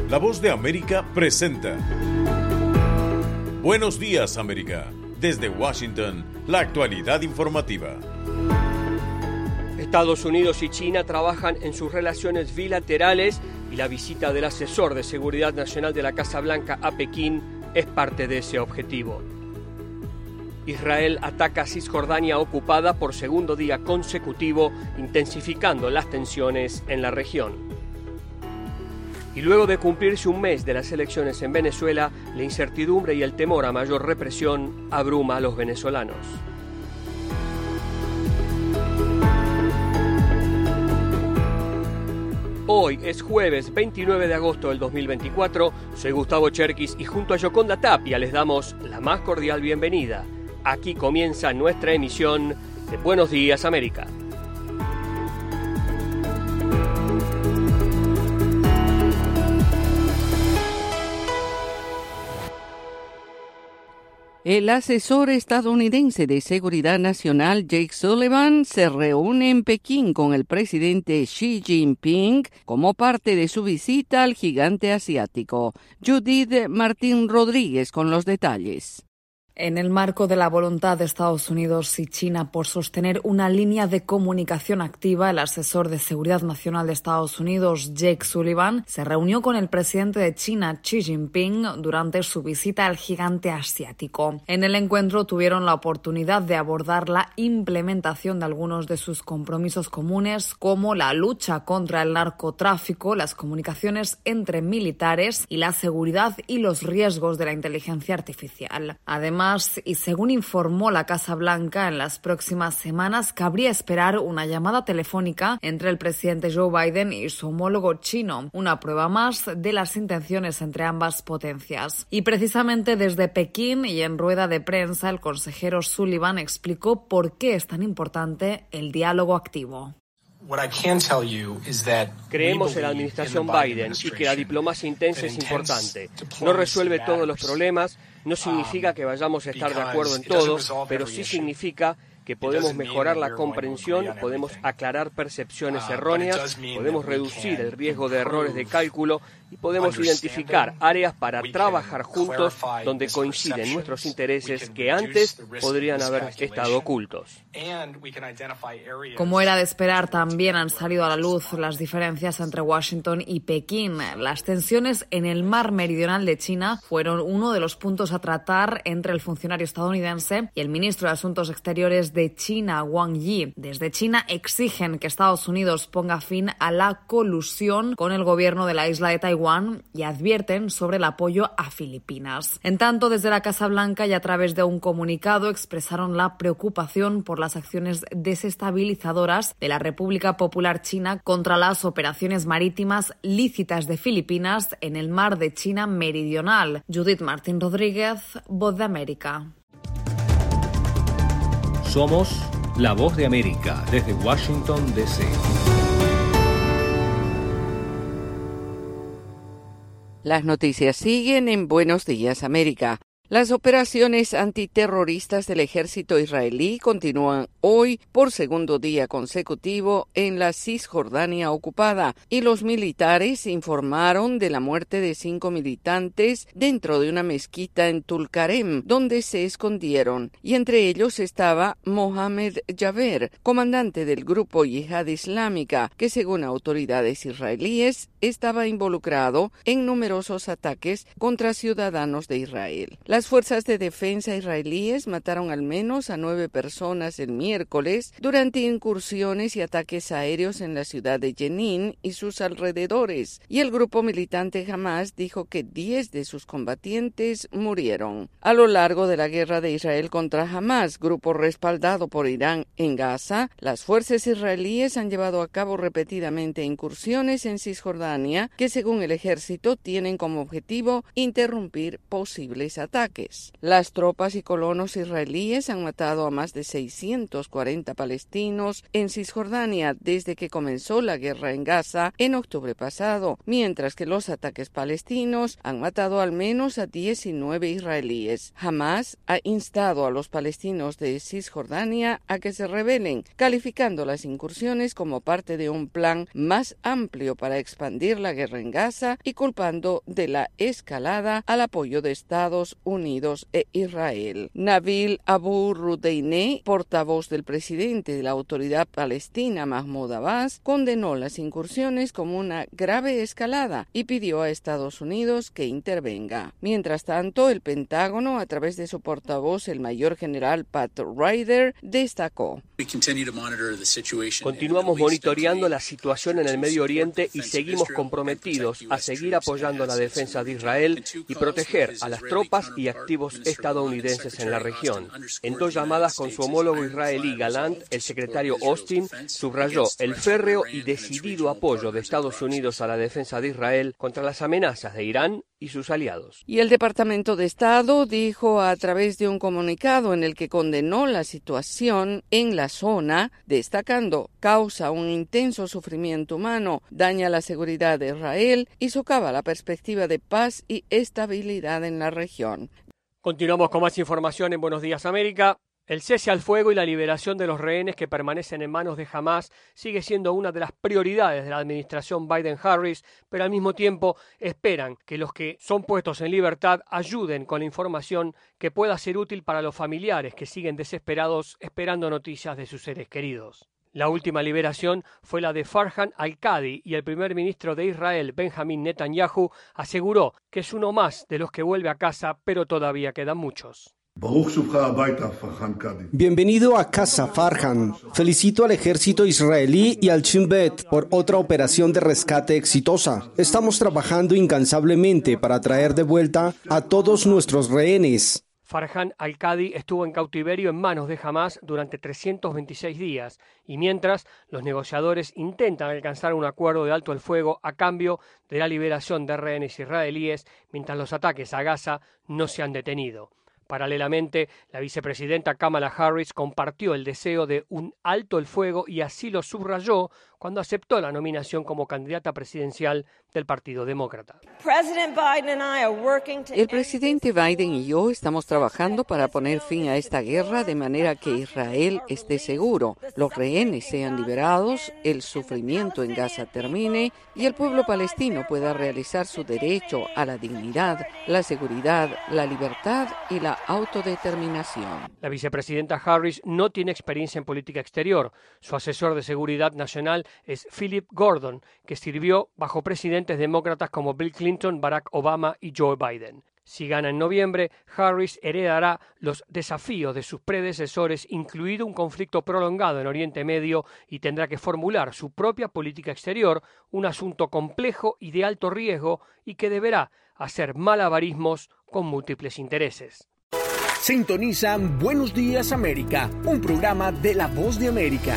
La Voz de América presenta Buenos Días, América. Desde Washington, la actualidad informativa. Estados Unidos y China trabajan en sus relaciones bilaterales y la visita del asesor de Seguridad Nacional de la Casa Blanca a Pekín es parte de ese objetivo. Israel ataca Cisjordania ocupada por segundo día consecutivo, intensificando las tensiones en la región. Y luego de cumplirse un mes de las elecciones en Venezuela, la incertidumbre y el temor a mayor represión abruma a los venezolanos. Hoy es jueves 29 de agosto del 2024, soy Gustavo Cherkis y junto a Yoconda Tapia les damos la más cordial bienvenida. Aquí comienza nuestra emisión de Buenos Días, América. El asesor estadounidense de Seguridad Nacional, Jake Sullivan, se reúne en Pekín con el presidente Xi Jinping como parte de su visita al gigante asiático. Judith Martín Rodríguez con los detalles. En el marco de la voluntad de Estados Unidos y China por sostener una línea de comunicación activa, el asesor de Seguridad Nacional de Estados Unidos, Jake Sullivan, se reunió con el presidente de China, Xi Jinping, durante su visita al gigante asiático. En el encuentro tuvieron la oportunidad de abordar la implementación de algunos de sus compromisos comunes, como la lucha contra el narcotráfico, las comunicaciones entre militares y la seguridad y los riesgos de la inteligencia artificial. Además, y según informó la Casa Blanca, en las próximas semanas cabría esperar una llamada telefónica entre el presidente Joe Biden y su homólogo chino, una prueba más de las intenciones entre ambas potencias. Y precisamente desde Pekín y en rueda de prensa, el consejero Sullivan explicó por qué es tan importante el diálogo activo. Creemos en la administración Biden y que la diplomacia intensa es importante. No resuelve todos los problemas, no significa que vayamos a estar de acuerdo en todo, pero sí significa que podemos mejorar la comprensión, podemos aclarar percepciones erróneas, podemos reducir el riesgo de errores de cálculo y podemos identificar áreas para trabajar juntos donde coinciden nuestros intereses que antes podrían haber estado ocultos. Como era de esperar, también han salido a la luz las diferencias entre Washington y Pekín. Las tensiones en el mar meridional de China fueron uno de los puntos a tratar entre el funcionario estadounidense y el ministro de Asuntos Exteriores de China, Wang Yi. Desde China exigen que Estados Unidos ponga fin a la colusión con el gobierno de la isla de Taiwán y advierten sobre el apoyo a Filipinas. En tanto, desde la Casa Blanca y a través de un comunicado expresaron la preocupación por las acciones desestabilizadoras de la República Popular China contra las operaciones marítimas lícitas de Filipinas en el mar de China meridional. Judith Martín Rodríguez, Voz de América. Somos La Voz de América desde Washington, D.C. Las noticias siguen en Buenos Días, América. Las operaciones antiterroristas del ejército israelí continúan hoy por segundo día consecutivo en la Cisjordania ocupada y los militares informaron de la muerte de 5 militantes dentro de una mezquita en Tulkarem, donde se escondieron, y entre ellos estaba Mohamed Jaber, comandante del grupo Yihad Islámica, que según autoridades israelíes estaba involucrado en numerosos ataques contra ciudadanos de Israel. Las fuerzas de defensa israelíes mataron al menos a 9 personas el miércoles durante incursiones y ataques aéreos en la ciudad de Jenin y sus alrededores, y el grupo militante Hamas dijo que 10 de sus combatientes murieron. A lo largo de la guerra de Israel contra Hamas, grupo respaldado por Irán en Gaza, las fuerzas israelíes han llevado a cabo repetidamente incursiones en Cisjordania que, según el ejército, tienen como objetivo interrumpir posibles ataques. ataques. Las tropas y colonos israelíes han matado a más de 640 palestinos en Cisjordania desde que comenzó la guerra en Gaza en octubre pasado, mientras que los ataques palestinos han matado al menos a 19 israelíes. Hamás ha instado a los palestinos de Cisjordania a que se rebelen, calificando las incursiones como parte de un plan más amplio para expandir la guerra en Gaza y culpando de la escalada al apoyo de Estados Unidos e Israel. Nabil Abu Rudeineh, portavoz del presidente de la Autoridad Palestina Mahmoud Abbas, condenó las incursiones como una grave escalada y pidió a Estados Unidos que intervenga. Mientras tanto, el Pentágono, a través de su portavoz, el mayor general Pat Ryder, destacó: continuamos monitoreando la situación en el Medio Oriente y seguimos comprometidos a seguir apoyando la defensa de Israel y proteger a las tropas y activos estadounidenses en la región. En dos llamadas con su homólogo israelí Gallant, el secretario Austin subrayó el férreo y decidido apoyo de Estados Unidos a la defensa de Israel contra las amenazas de Irán y sus aliados. Y el Departamento de Estado dijo a través de un comunicado en el que condenó la situación en la zona, destacando: causa un intenso sufrimiento humano, daña la seguridad de Israel y socava la perspectiva de paz y estabilidad en la región. Continuamos con más información en Buenos Días América. El cese al fuego y la liberación de los rehenes que permanecen en manos de Hamás sigue siendo una de las prioridades de la administración Biden-Harris, pero al mismo tiempo esperan que los que son puestos en libertad ayuden con la información que pueda ser útil para los familiares que siguen desesperados esperando noticias de sus seres queridos. La última liberación fue la de Farhan al-Qadi y el primer ministro de Israel, Benjamin Netanyahu, aseguró que es uno más de los que vuelve a casa, pero todavía quedan muchos. Bienvenido a casa, Farhan. Felicito al ejército israelí y al Shin Bet por otra operación de rescate exitosa. Estamos trabajando incansablemente para traer de vuelta a todos nuestros rehenes. Farhan al-Qadi estuvo en cautiverio en manos de Hamás durante 326 días y mientras los negociadores intentan alcanzar un acuerdo de alto el fuego a cambio de la liberación de rehenes israelíes, mientras los ataques a Gaza no se han detenido. Paralelamente, la vicepresidenta Kamala Harris compartió el deseo de un alto el fuego y así lo subrayó cuando aceptó la nominación como candidata presidencial del Partido Demócrata. El presidente Biden y yo estamos trabajando para poner fin a esta guerra de manera que Israel esté seguro, los rehenes sean liberados, el sufrimiento en Gaza termine y el pueblo palestino pueda realizar su derecho a la dignidad, la seguridad, la libertad y la autodeterminación. La vicepresidenta Harris no tiene experiencia en política exterior. Su asesor de seguridad nacional es Philip Gordon, que sirvió bajo presidentes demócratas como Bill Clinton, Barack Obama y Joe Biden. Si gana en noviembre, Harris heredará los desafíos de sus predecesores, incluido un conflicto prolongado en Oriente Medio, y tendrá que formular su propia política exterior, un asunto complejo y de alto riesgo, y que deberá hacer malabarismos con múltiples intereses. Sintonizan Buenos Días América, un programa de La Voz de América.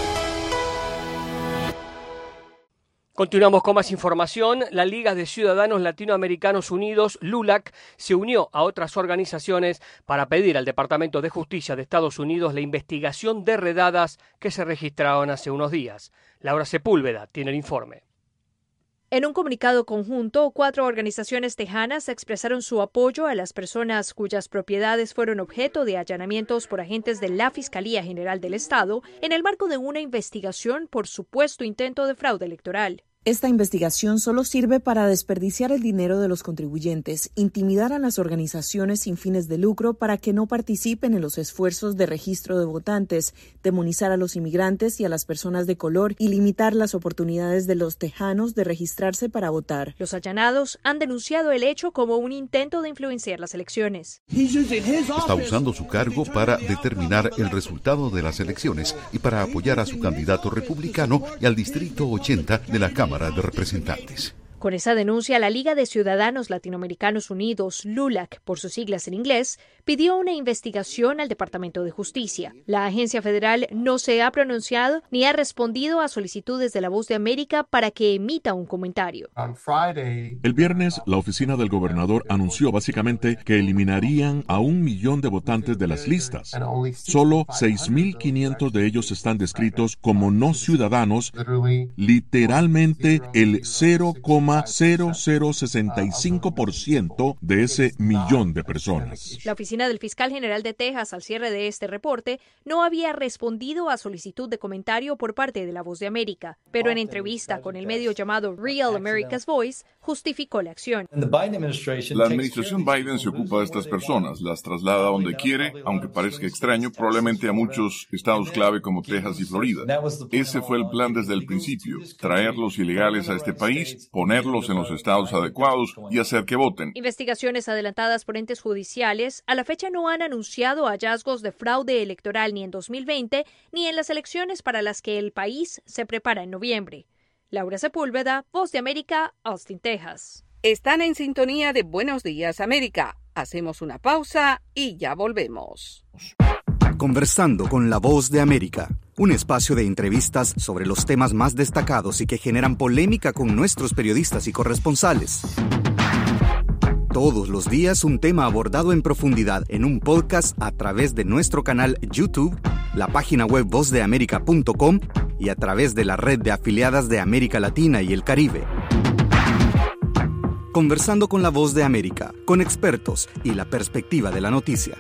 Continuamos con más información. La Liga de Ciudadanos Latinoamericanos Unidos, LULAC, se unió a otras organizaciones para pedir al Departamento de Justicia de Estados Unidos la investigación de redadas que se registraron hace unos días. Laura Sepúlveda tiene el informe. En un comunicado conjunto, 4 organizaciones tejanas expresaron su apoyo a las personas cuyas propiedades fueron objeto de allanamientos por agentes de la Fiscalía General del Estado en el marco de una investigación por supuesto intento de fraude electoral. Esta investigación solo sirve para desperdiciar el dinero de los contribuyentes, intimidar a las organizaciones sin fines de lucro para que no participen en los esfuerzos de registro de votantes, demonizar a los inmigrantes y a las personas de color y limitar las oportunidades de los tejanos de registrarse para votar. Los allanados han denunciado el hecho como un intento de influenciar las elecciones. Está usando su cargo para determinar el resultado de las elecciones y para apoyar a su candidato republicano y al Distrito 80 de la Cámara de Representantes. Con esa denuncia, la Liga de Ciudadanos Latinoamericanos Unidos, LULAC, por sus siglas en inglés, pidió una investigación al Departamento de Justicia. La agencia federal no se ha pronunciado ni ha respondido a solicitudes de La Voz de América para que emita un comentario. El viernes, la oficina del gobernador anunció básicamente que eliminarían a 1 millón de votantes de las listas. Solo 6.500 de ellos están descritos como no ciudadanos, literalmente el 0,0065% de ese millón de personas. La oficina del fiscal general de Texas, al cierre de este reporte, no había respondido a solicitud de comentario por parte de La Voz de América, pero en entrevista con el medio llamado Real America's Voice, justificó la acción. La administración Biden se ocupa de estas personas, las traslada a donde quiere, aunque parezca extraño, probablemente a muchos estados clave como Texas y Florida. Ese fue el plan desde el principio, traer los ilegales a este país, ponerlos en los estados adecuados y hacer que voten. Investigaciones adelantadas por entes judiciales a la fecha no han anunciado hallazgos de fraude electoral ni en 2020 ni en las elecciones para las que el país se prepara en noviembre. Laura Sepúlveda, Voz de América, Austin, Texas. Están en sintonía de Buenos Días, América. Hacemos una pausa y ya volvemos. Conversando con La Voz de América, un espacio de entrevistas sobre los temas más destacados y que generan polémica con nuestros periodistas y corresponsales. Todos los días un tema abordado en profundidad en un podcast a través de nuestro canal YouTube, la página web vozdeamerica.com y a través de la red de afiliadas de América Latina y el Caribe. Conversando con La Voz de América, con expertos y la perspectiva de la noticia.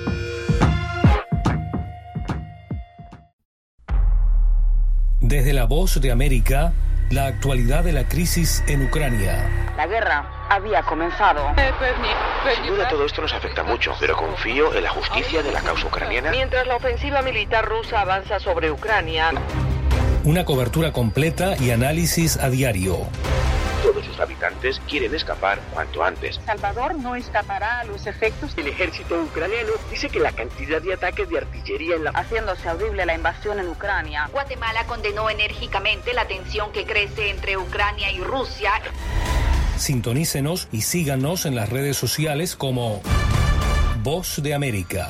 Desde La Voz de América, la actualidad de la crisis en Ucrania. La guerra había comenzado. Sin duda todo esto nos afecta mucho, pero confío en la justicia de la causa ucraniana. Mientras la ofensiva militar rusa avanza sobre Ucrania. Una cobertura completa y análisis a diario. Todos sus habitantes quieren escapar cuanto antes. Salvador no escapará a los efectos. El ejército ucraniano dice que la cantidad de ataques de artillería en la... haciéndose audible la invasión en Ucrania. Guatemala condenó enérgicamente la tensión que crece entre Ucrania y Rusia. Sintonícenos y síganos en las redes sociales como Voz de América.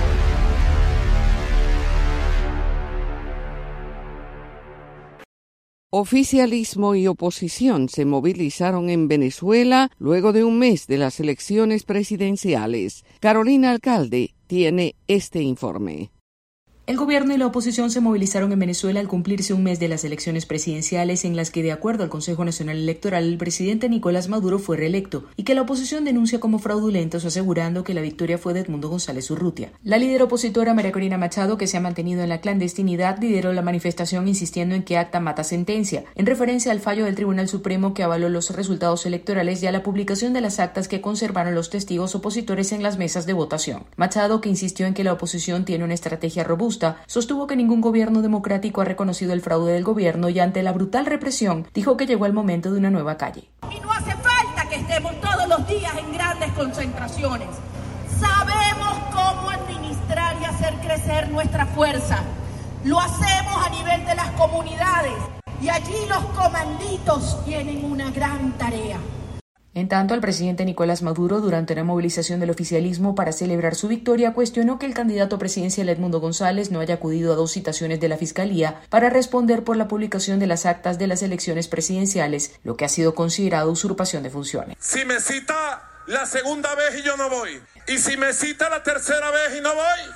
Oficialismo y oposición se movilizaron en Venezuela luego de un mes de las elecciones presidenciales. Carolina Alcalde tiene este informe. El gobierno y la oposición se movilizaron en Venezuela al cumplirse un mes de las elecciones presidenciales en las que, de acuerdo al Consejo Nacional Electoral, el presidente Nicolás Maduro fue reelecto y que la oposición denuncia como fraudulentos, asegurando que la victoria fue de Edmundo González Urrutia. La líder opositora María Corina Machado, que se ha mantenido en la clandestinidad, lideró la manifestación insistiendo en que acta mata sentencia, en referencia al fallo del Tribunal Supremo que avaló los resultados electorales y a la publicación de las actas que conservaron los testigos opositores en las mesas de votación. Machado, que insistió en que la oposición tiene una estrategia robusta, sostuvo que ningún gobierno democrático ha reconocido el fraude del gobierno y ante la brutal represión dijo que llegó el momento de una nueva calle. Y no hace falta que estemos todos los días en grandes concentraciones. Sabemos cómo administrar y hacer crecer nuestra fuerza. Lo hacemos a nivel de las comunidades y allí los comanditos tienen una gran tarea. En tanto, el presidente Nicolás Maduro, durante una movilización del oficialismo para celebrar su victoria, cuestionó que el candidato presidencial Edmundo González no haya acudido a 2 citaciones de la Fiscalía para responder por la publicación de las actas de las elecciones presidenciales, lo que ha sido considerado usurpación de funciones. Si me cita la segunda vez y yo no voy, y si me cita la tercera vez y no voy,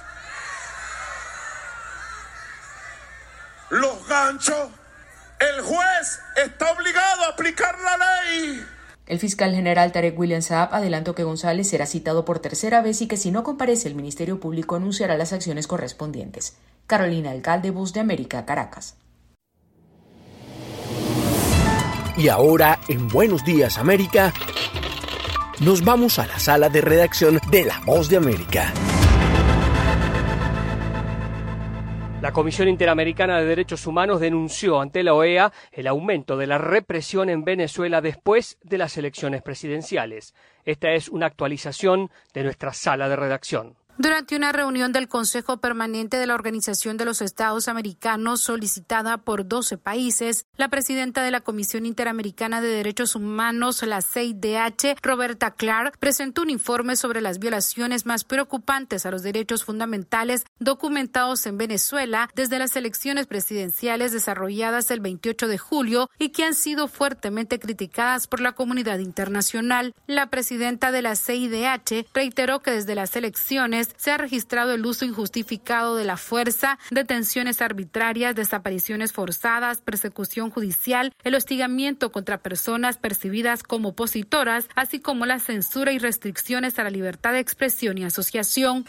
los ganchos, el juez está obligado a aplicar la ley. El fiscal general Tarek William Saab adelantó que González será citado por tercera vez y que si no comparece el Ministerio Público anunciará las acciones correspondientes. Carolina Alcalde, Voz de América, Caracas. Y ahora, en Buenos Días América, nos vamos a la sala de redacción de La Voz de América. La Comisión Interamericana de Derechos Humanos denunció ante la OEA el aumento de la represión en Venezuela después de las elecciones presidenciales. Esta es una actualización de nuestra sala de redacción. Durante una reunión del Consejo Permanente de la Organización de los Estados Americanos solicitada por 12 países, la presidenta de la Comisión Interamericana de Derechos Humanos, la CIDH, Roberta Clark, presentó un informe sobre las violaciones más preocupantes a los derechos fundamentales documentados en Venezuela desde las elecciones presidenciales desarrolladas el 28 de julio y que han sido fuertemente criticadas por la comunidad internacional. La presidenta de la CIDH reiteró que desde las elecciones se ha registrado el uso injustificado de la fuerza, detenciones arbitrarias, desapariciones forzadas, persecución judicial, el hostigamiento contra personas percibidas como opositoras, así como la censura y restricciones a la libertad de expresión y asociación.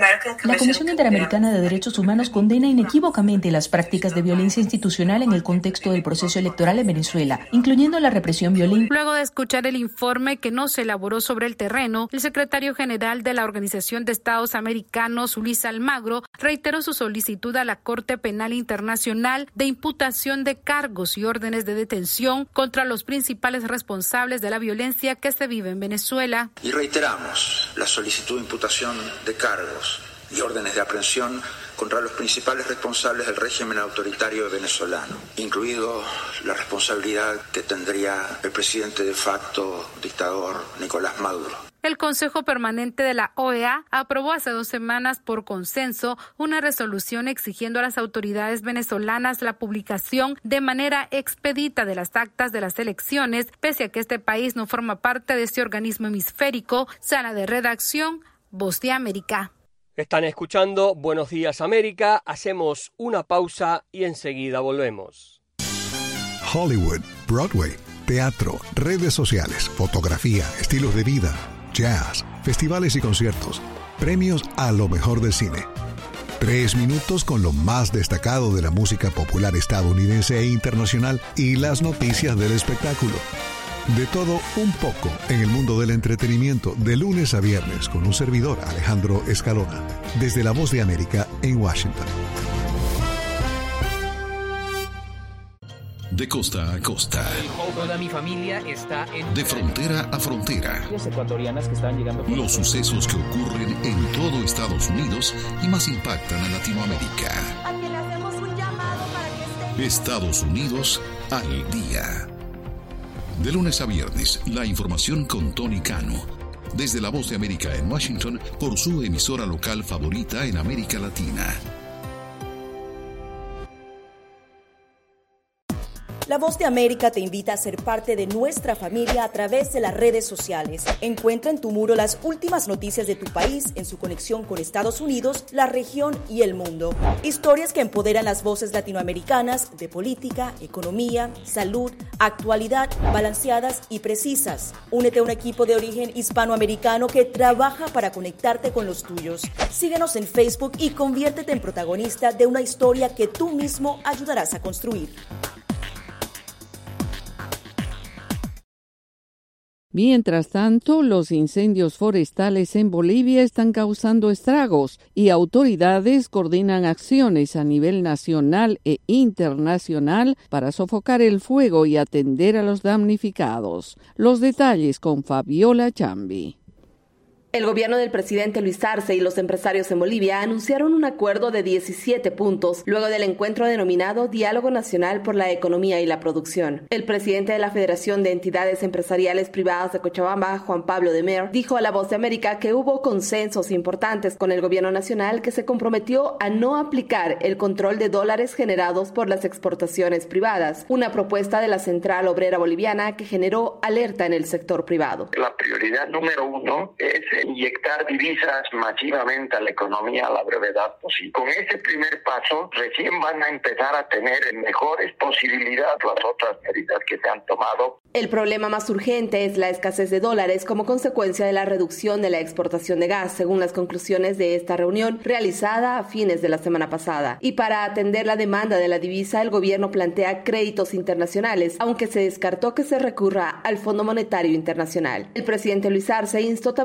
La Comisión Interamericana de Derechos Humanos condena inequívocamente las prácticas de violencia institucional en el contexto del proceso electoral en Venezuela, incluyendo la represión violenta. Luego de escuchar el informe que no se elaboró sobre el terreno, el secretario general de la Organización de Estados Americanos, Luis Almagro, reiteró su solicitud a la Corte Penal Internacional de imputación de cargos y órdenes de detención contra los principales responsables de la violencia que se vive en Venezuela. Y reiteramos la solicitud de imputación de cargos y órdenes de aprehensión contra los principales responsables del régimen autoritario venezolano, incluido la responsabilidad que tendría el presidente de facto dictador Nicolás Maduro. El Consejo Permanente de la OEA aprobó hace 2 semanas por consenso una resolución exigiendo a las autoridades venezolanas la publicación de manera expedita de las actas de las elecciones, pese a que este país no forma parte de este organismo hemisférico. Sala de redacción, Voz de América. Están escuchando Buenos Días América. Hacemos una pausa y enseguida volvemos. Hollywood, Broadway, teatro, redes sociales, fotografía, estilos de vida, jazz, festivales y conciertos, premios a lo mejor del cine. 3 minutos con lo más destacado de la música popular estadounidense e internacional y las noticias del espectáculo. De todo un poco en el mundo del entretenimiento, de lunes a viernes, con un servidor, Alejandro Escalona, desde La Voz de América en Washington. De costa a costa. Toda mi familia está en... De frontera a frontera. Ecuatorianas que están llegando... Los sucesos que ocurren en todo Estados Unidos y más impactan a Latinoamérica. A quien le hacemos un llamado para que esté... Estados Unidos al día. De lunes a viernes, la información con Tony Cano. Desde La Voz de América en Washington, por su emisora local favorita en América Latina. La Voz de América te invita a ser parte de nuestra familia a través de las redes sociales. Encuentra en tu muro las últimas noticias de tu país en su conexión con Estados Unidos, la región y el mundo. Historias que empoderan las voces latinoamericanas de política, economía, salud, actualidad, balanceadas y precisas. Únete a un equipo de origen hispanoamericano que trabaja para conectarte con los tuyos. Síguenos en Facebook y conviértete en protagonista de una historia que tú mismo ayudarás a construir. Mientras tanto, los incendios forestales en Bolivia están causando estragos y autoridades coordinan acciones a nivel nacional e internacional para sofocar el fuego y atender a los damnificados. Los detalles con Fabiola Chambi. El gobierno del presidente Luis Arce y los empresarios en Bolivia anunciaron un acuerdo de 17 puntos luego del encuentro denominado Diálogo Nacional por la Economía y la Producción. El presidente de la Federación de Entidades Empresariales Privadas de Cochabamba, Juan Pablo de Mer, dijo a La Voz de América que hubo consensos importantes con el gobierno nacional que se comprometió a no aplicar el control de dólares generados por las exportaciones privadas, una propuesta de la Central Obrera Boliviana que generó alerta en el sector privado. La prioridad número 1 es inyectar divisas masivamente a la economía a la brevedad posible. Con ese primer paso, recién van a empezar a tener mejores posibilidades las otras medidas que se han tomado. El problema más urgente es la escasez de dólares como consecuencia de la reducción de la exportación de gas, según las conclusiones de esta reunión realizada a fines de la semana pasada. Y para atender la demanda de la divisa, el gobierno plantea créditos internacionales, aunque se descartó que se recurra al Fondo Monetario Internacional. El presidente Luis Arce instó también a las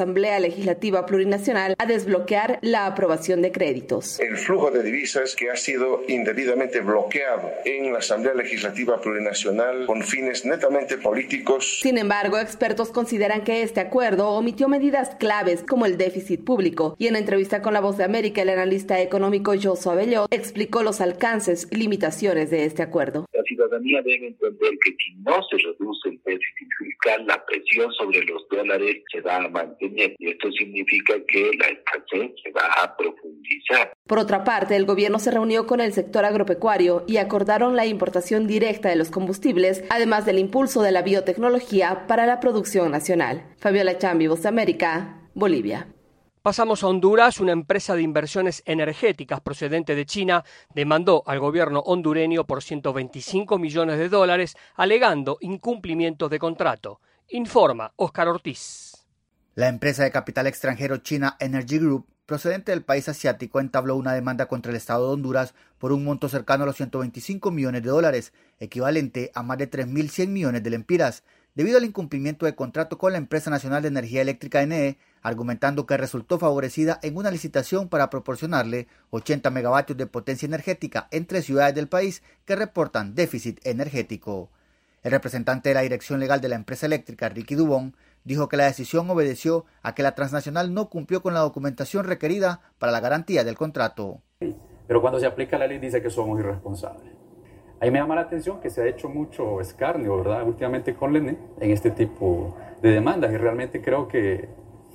Asamblea Legislativa Plurinacional a desbloquear la aprobación de créditos. El flujo de divisas que ha sido indebidamente bloqueado en la Asamblea Legislativa Plurinacional con fines netamente políticos. Sin embargo, expertos consideran que este acuerdo omitió medidas claves como el déficit público, y en entrevista con La Voz de América, el analista económico Josué Abellot explicó los alcances y limitaciones de este acuerdo. La ciudadanía debe entender que si no se reduce el déficit fiscal, la presión sobre los dólares se va a mantener, y esto significa que la escasez se va a profundizar. Por otra parte, el gobierno se reunió con el sector agropecuario y acordaron la importación directa de los combustibles, además del impulso de la biotecnología para la producción nacional. Fabiola Chambi, Voz de América, Bolivia. Pasamos a Honduras. Una empresa de inversiones energéticas procedente de China demandó al gobierno hondureño por $125 millones, alegando incumplimientos de contrato. Informa Oscar Ortiz. La empresa de capital extranjero China Energy Group, procedente del país asiático, entabló una demanda contra el Estado de Honduras por un monto cercano a los $125 millones, equivalente a más de 3.100 millones de lempiras, debido al incumplimiento de contrato con la Empresa Nacional de Energía Eléctrica NE, argumentando que resultó favorecida en una licitación para proporcionarle 80 megavatios de potencia energética en 3 ciudades del país que reportan déficit energético. El representante de la dirección legal de la empresa eléctrica, Ricky Dubón, dijo que la decisión obedeció a que la transnacional no cumplió con la documentación requerida para la garantía del contrato. Pero cuando se aplica la ley dice que somos irresponsables. Ahí me llama la atención que se ha hecho mucho escarnio, ¿verdad?, últimamente con Lené en este tipo de demandas, y realmente creo que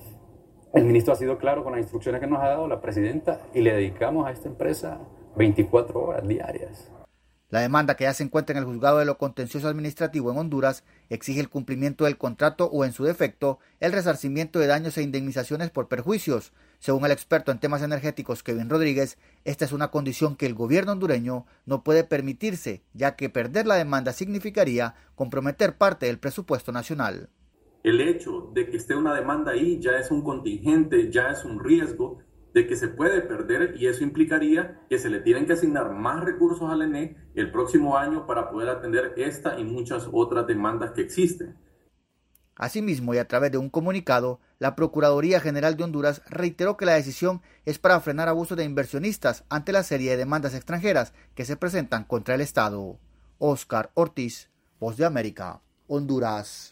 el ministro ha sido claro con las instrucciones que nos ha dado la presidenta, y le dedicamos a esta empresa 24 horas diarias. La demanda, que ya se encuentra en el Juzgado de lo Contencioso Administrativo en Honduras, exige el cumplimiento del contrato o, en su defecto, el resarcimiento de daños e indemnizaciones por perjuicios. Según el experto en temas energéticos Kevin Rodríguez, esta es una condición que el gobierno hondureño no puede permitirse, ya que perder la demanda significaría comprometer parte del presupuesto nacional. El hecho de que esté una demanda ahí ya es un contingente, ya es un riesgo de que se puede perder, y eso implicaría que se le tienen que asignar más recursos al ENE el próximo año para poder atender esta y muchas otras demandas que existen. Asimismo, y a través de un comunicado, la Procuraduría General de Honduras reiteró que la decisión es para frenar abusos de inversionistas ante la serie de demandas extranjeras que se presentan contra el Estado. Oscar Ortiz, Voz de América, Honduras.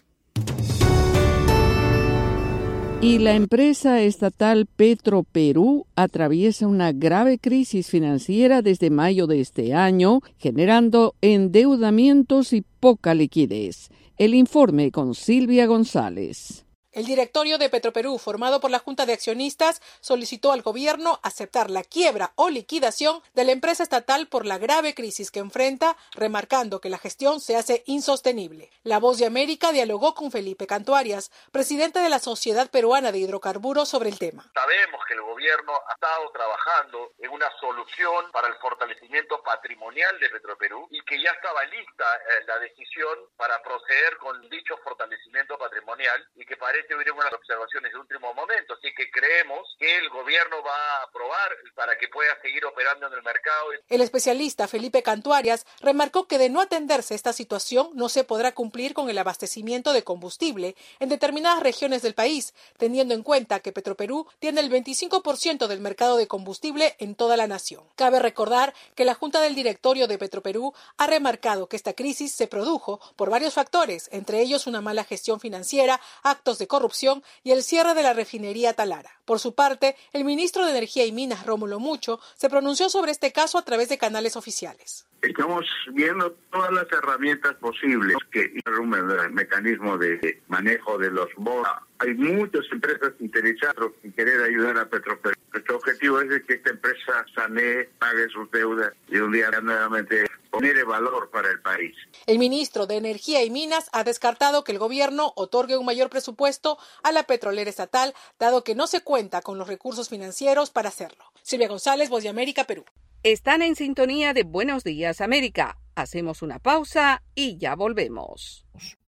Y la empresa estatal Petroperú atraviesa una grave crisis financiera desde mayo de este año, generando endeudamientos y poca liquidez. El informe con Silvia González. El directorio de Petroperú, formado por la Junta de Accionistas, solicitó al gobierno aceptar la quiebra o liquidación de la empresa estatal por la grave crisis que enfrenta, remarcando que la gestión se hace insostenible. La Voz de América dialogó con Felipe Cantuarias, presidente de la Sociedad Peruana de Hidrocarburos, sobre el tema. Sabemos que el gobierno ha estado trabajando en una solución para el fortalecimiento patrimonial de Petroperú y que ya estaba lista la decisión para proceder con dicho fortalecimiento patrimonial, y que parece hubiera unas observaciones de último momento, así que creemos que el gobierno va a aprobar para que pueda seguir operando en el mercado. El especialista Felipe Cantuarias remarcó que de no atenderse esta situación no se podrá cumplir con el abastecimiento de combustible en determinadas regiones del país, teniendo en cuenta que Petroperú tiene el 25% del mercado de combustible en toda la nación. Cabe recordar que la Junta del Directorio de Petroperú ha remarcado que esta crisis se produjo por varios factores, entre ellos una mala gestión financiera, actos de corrupción y el cierre de la refinería Talara. Por su parte, el ministro de Energía y Minas, Rómulo Mucho, se pronunció sobre este caso a través de canales oficiales. Estamos viendo todas las herramientas posibles que un mecanismo de manejo de los bonos. Hay muchas empresas interesadas en querer ayudar a Petroperú. Nuestro objetivo es que esta empresa sanee, pague sus deudas y un día nuevamente genere valor para el país. El ministro de Energía y Minas ha descartado que el gobierno otorgue un mayor presupuesto a la petrolera estatal, dado que no se cuenta con los recursos financieros para hacerlo. Silvia González, Voz de América, Perú. Están en sintonía de Buenos Días, América. Hacemos una pausa y ya volvemos.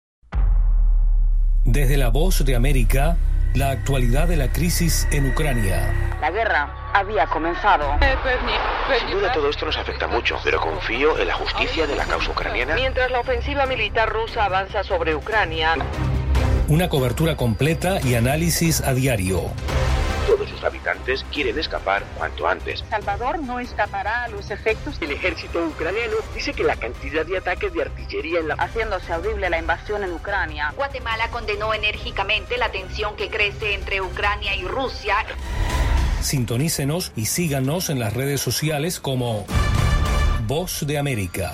Desde la Voz de América, la actualidad de la crisis en Ucrania. La guerra había comenzado. Sin duda todo esto nos afecta mucho, pero confío en la justicia de la causa ucraniana. Mientras la ofensiva militar rusa avanza sobre Ucrania. Una cobertura completa y análisis a diario. Todos sus habitantes quieren escapar cuanto antes. Salvador no escapará a los efectos. El ejército ucraniano dice que la cantidad de ataques de artillería haciéndose audible la invasión en Ucrania. Guatemala condenó enérgicamente la tensión que crece entre Ucrania y Rusia. Sintonícenos y síganos en las redes sociales como Voz de América.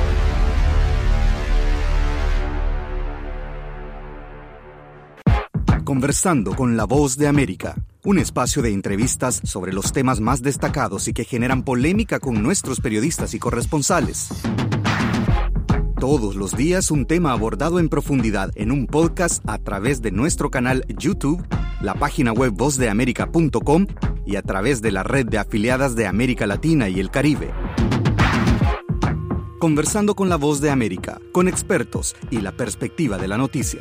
Conversando con la Voz de América, un espacio de entrevistas sobre los temas más destacados y que generan polémica con nuestros periodistas y corresponsales. Todos los días un tema abordado en profundidad en un podcast a través de nuestro canal YouTube, la página web vozdeamerica.com y a través de la red de afiliadas de América Latina y el Caribe. Conversando con la Voz de América, con expertos y la perspectiva de la noticia.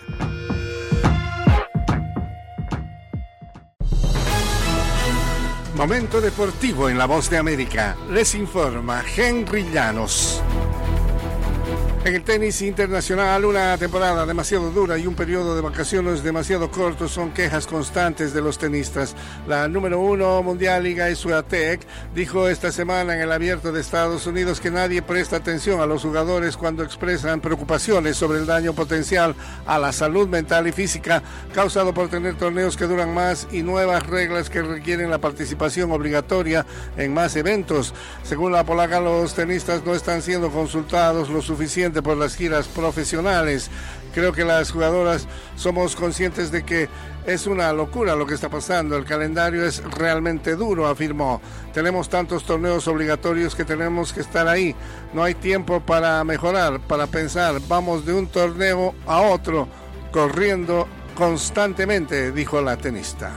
Momento deportivo en La Voz de América. Les informa Henry Llanos. En el tenis internacional, una temporada demasiado dura y un periodo de vacaciones demasiado corto son quejas constantes de los tenistas. La número 1 mundial Iga Swiatek dijo esta semana en el Abierto de Estados Unidos que nadie presta atención a los jugadores cuando expresan preocupaciones sobre el daño potencial a la salud mental y física causado por tener torneos que duran más y nuevas reglas que requieren la participación obligatoria en más eventos. Según la polaca, los tenistas no están siendo consultados lo suficiente por las giras profesionales. Creo que las jugadoras somos conscientes de que es una locura lo que está pasando. El calendario es realmente duro, afirmó. Tenemos tantos torneos obligatorios que tenemos que estar ahí. No hay tiempo para mejorar, para pensar. Vamos de un torneo a otro, corriendo constantemente, dijo la tenista.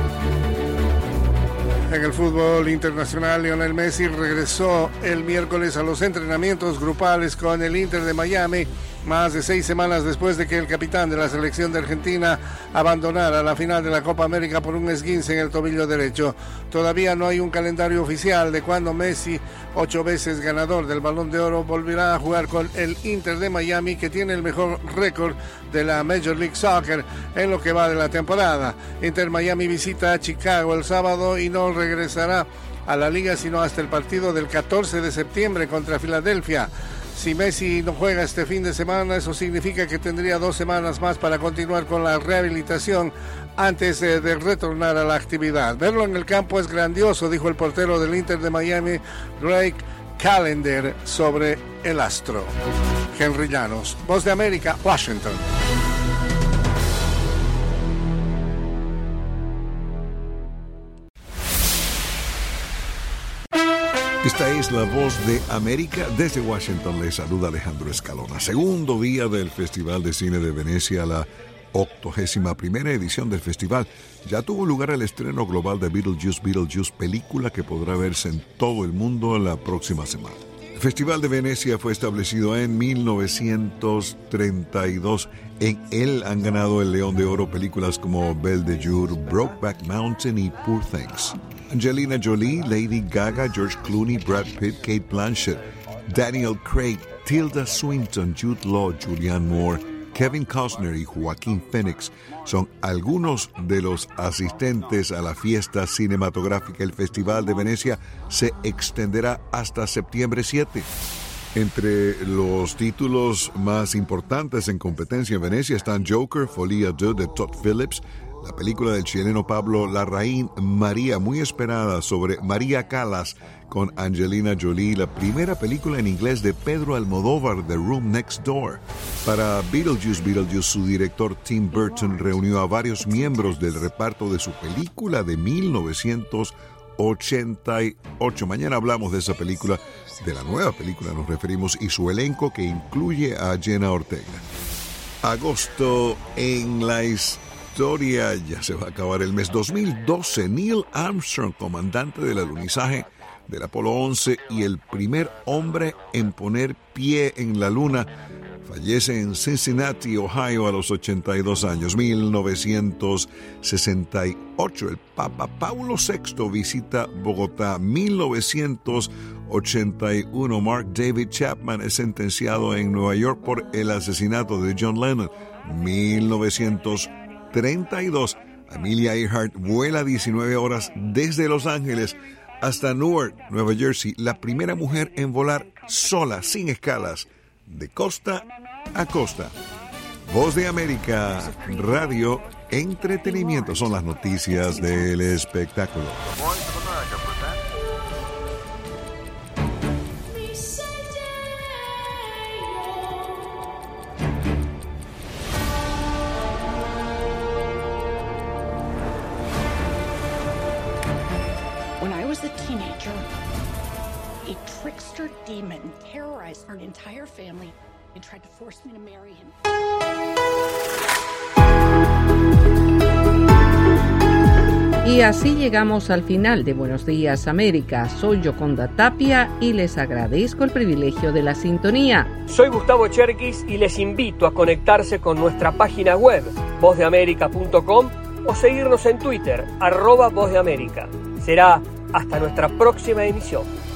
En el fútbol internacional, Lionel Messi regresó el miércoles a los entrenamientos grupales con el Inter de Miami, más de 6 semanas después de que el capitán de la selección de Argentina abandonara la final de la Copa América por un esguince en el tobillo derecho. Todavía no hay un calendario oficial de cuándo Messi, 8 veces ganador del Balón de Oro, volverá a jugar con el Inter de Miami, que tiene el mejor récord de la Major League Soccer en lo que va de la temporada. Inter Miami visita a Chicago el sábado y no regresará a la liga sino hasta el partido del 14 de septiembre contra Filadelfia. Si Messi no juega este fin de semana, eso significa que tendría 2 semanas más para continuar con la rehabilitación antes de retornar a la actividad. Verlo en el campo es grandioso, dijo el portero del Inter de Miami, Drake Callender, sobre el astro. Henry Llanos, Voz de América, Washington. Esta es la Voz de América. Desde Washington les saluda Alejandro Escalona. Segundo día del Festival de Cine de Venecia, la 81ª edición del festival. Ya tuvo lugar el estreno global de Beetlejuice, película que podrá verse en todo el mundo la próxima semana. El Festival de Venecia fue establecido en 1932. En él han ganado el León de Oro películas como Belle de Jour, Brokeback Mountain y Poor Things. Angelina Jolie, Lady Gaga, George Clooney, Brad Pitt, Kate Blanchett, Daniel Craig, Tilda Swinton, Jude Law, Julianne Moore, Kevin Costner y Joaquín Phoenix son algunos de los asistentes a la fiesta cinematográfica. El Festival de Venecia se extenderá hasta septiembre 7. Entre los títulos más importantes en competencia en Venecia están Joker, Folie à Deux de Todd Phillips, la película del chileno Pablo Larraín, María, muy esperada, sobre María Callas con Angelina Jolie, la primera película en inglés de Pedro Almodóvar, The Room Next Door. Para Beetlejuice, su director Tim Burton reunió a varios miembros del reparto de su película de 1988. Mañana hablamos de esa película, de la nueva película nos referimos, y su elenco que incluye a Jenna Ortega. Agosto en la historia, ya se va a acabar el mes. 2012, Neil Armstrong, comandante del alunizaje del Apolo 11 y el primer hombre en poner pie en la Luna, Fallece en Cincinnati, Ohio, a los 82 años. 1968, el Papa Paulo VI visita Bogotá. 1981, Mark David Chapman es sentenciado en Nueva York por el asesinato de John Lennon. 1932, Amelia Earhart vuela 19 horas desde Los Ángeles hasta Newark, Nueva Jersey, la primera mujer en volar sola, sin escalas, de costa a costa. Voz de América, radio, entretenimiento, son las noticias del espectáculo. When I was a teenager, a trickster demon terrorized our entire family and tried to force me to marry him. Y así llegamos al final de Buenos Días América. Soy Yoconda Tapia y les agradezco el privilegio de la sintonía. Soy Gustavo Cherkis y les invito a conectarse con nuestra página web, vozdeamerica.com, o seguirnos en Twitter, @vozdeamerica. Será hasta nuestra próxima emisión.